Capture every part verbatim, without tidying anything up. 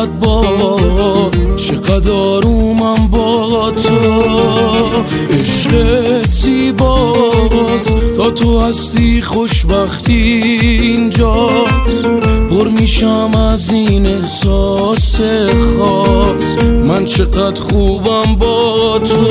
صد بار چقدر آرومم با تو. عشقت زیباست تا تو هستی خوشبختی اینجاست. پر میشم از این احساس خاص، من چقدر خوبم با تو.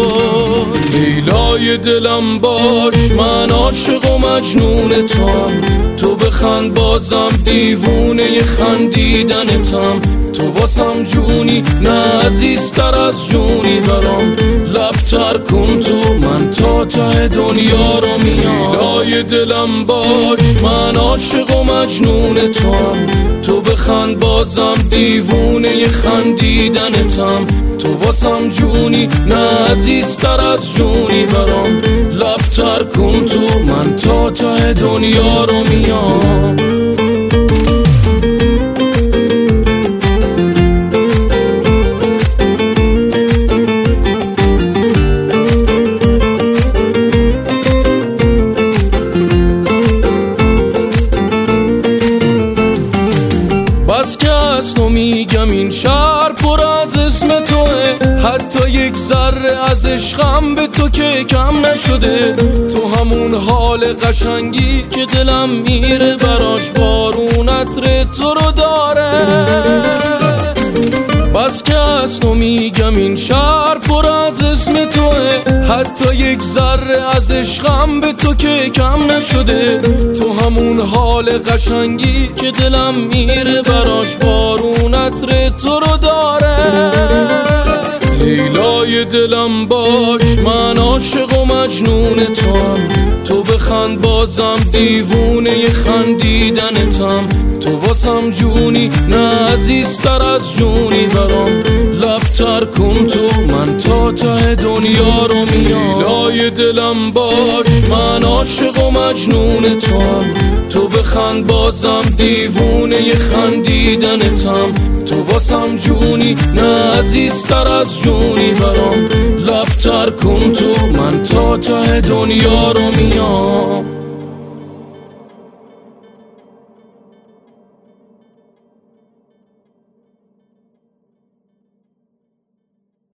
لیلای دلم باش، من عاشق و مجنون توام. تو بخند بازم دیوونه خندیدنتم. تو واسم جونی، نه عزیزتر از جونی برام. لبتر کن تو، من تا ته دنیا رو میام. لیلای دلم باش، من عاشق و مجنون توام. تو بخند بازم دیوونه خندیدنتم. تو واسم جونی، نه عزیزتر از جونی برام. لبتر کن تو، من تا ته دنیا رو میام. بس که از تو میگم این شهر پر از اسم توه. حتی یک ذره از عشقم به تو که کم نشده. تو همون حال قشنگی که دلم میره براش، بارون عطر تو رو داره. بس که از تو میگم این شهر پر از اسم توه. حتی یک ذره از عشقم به تو که کم نشده. تو همون حال قشنگی که دلم میره براش، بارون عطر تو رو داره. لیلای دلم باش، من عاشق و مجنون توام. تو بخند بازم دیوونه خندیدنتم. تو واسم جونی، نه عزیزتر از جونی برام. لبتر کن تو، من تا ته دنیا رو میام. لیلای دلم باش، من عاشق و مجنون توام. تو بخند بازم دیوونه خندیدنتم. تو واسم جونی، نه عزیزتر از جونی برام. لبتر کن تو، من تا ته دنیا رو میام.